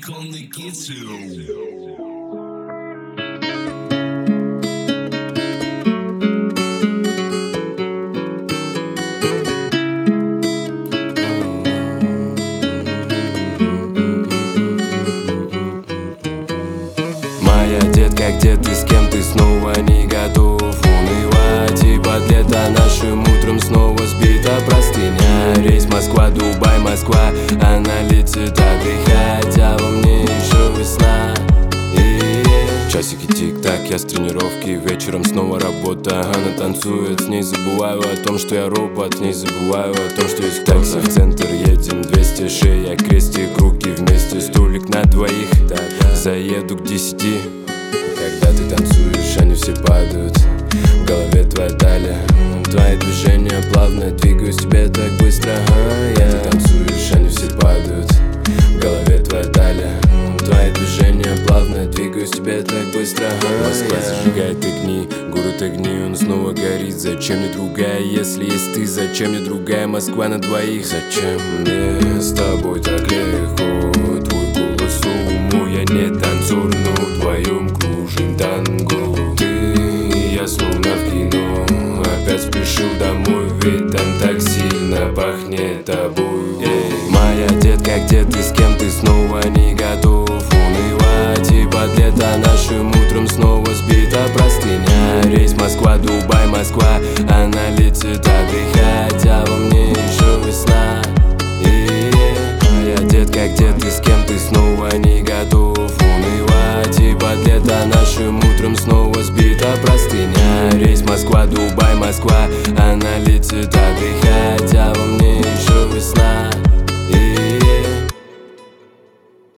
on the kitchen. Моя детка, где ты, с кем ты, снова не готов унывать. И под лето нашим утром снова сбита простыня. Рейс Москва-Дубай, Москва, она летит отдыхать, а во мне еще весна. Часики тик-так, я с тренировки, вечером снова работа. Она танцует, с ней забываю о том, что я робот. С ней забываю о том, что есть такси. В центр едем, 200 шея, крестик, руки вместе, столик на двоих. Заеду к 10. Когда ты танцуешь, они все падают. В голове твоя талия, твои движения плавно. Двигаюсь тебе так быстро, Когда ты танцуешь, они все падают. В голове твоя талия, твои движения плавно. Двигаюсь тебе так быстро, Москва зажигает огни, город огни, он снова горит. Зачем мне другая, если есть ты? Зачем мне другая Москва на двоих? Зачем мне с тобой так легко? Твой голос уму, я не танцор, но вдвоем кружим танго. Ты и я словно в кино, опять спешил домой, ведь там так сильно пахнет тобой. Моя детка, где ты, с кем ты, снова не готов унывать. И под лето нашим утром снова сбита простыня. Рейс Москва-Дубай, Москва, она летит отдыхать, а во мне еще весна. Моя детка, где ты, с кем ты, снова не готов унывать. И под лето нашим утром снова сбита простыня. Рейс Москва-Дубай, Москва, она летит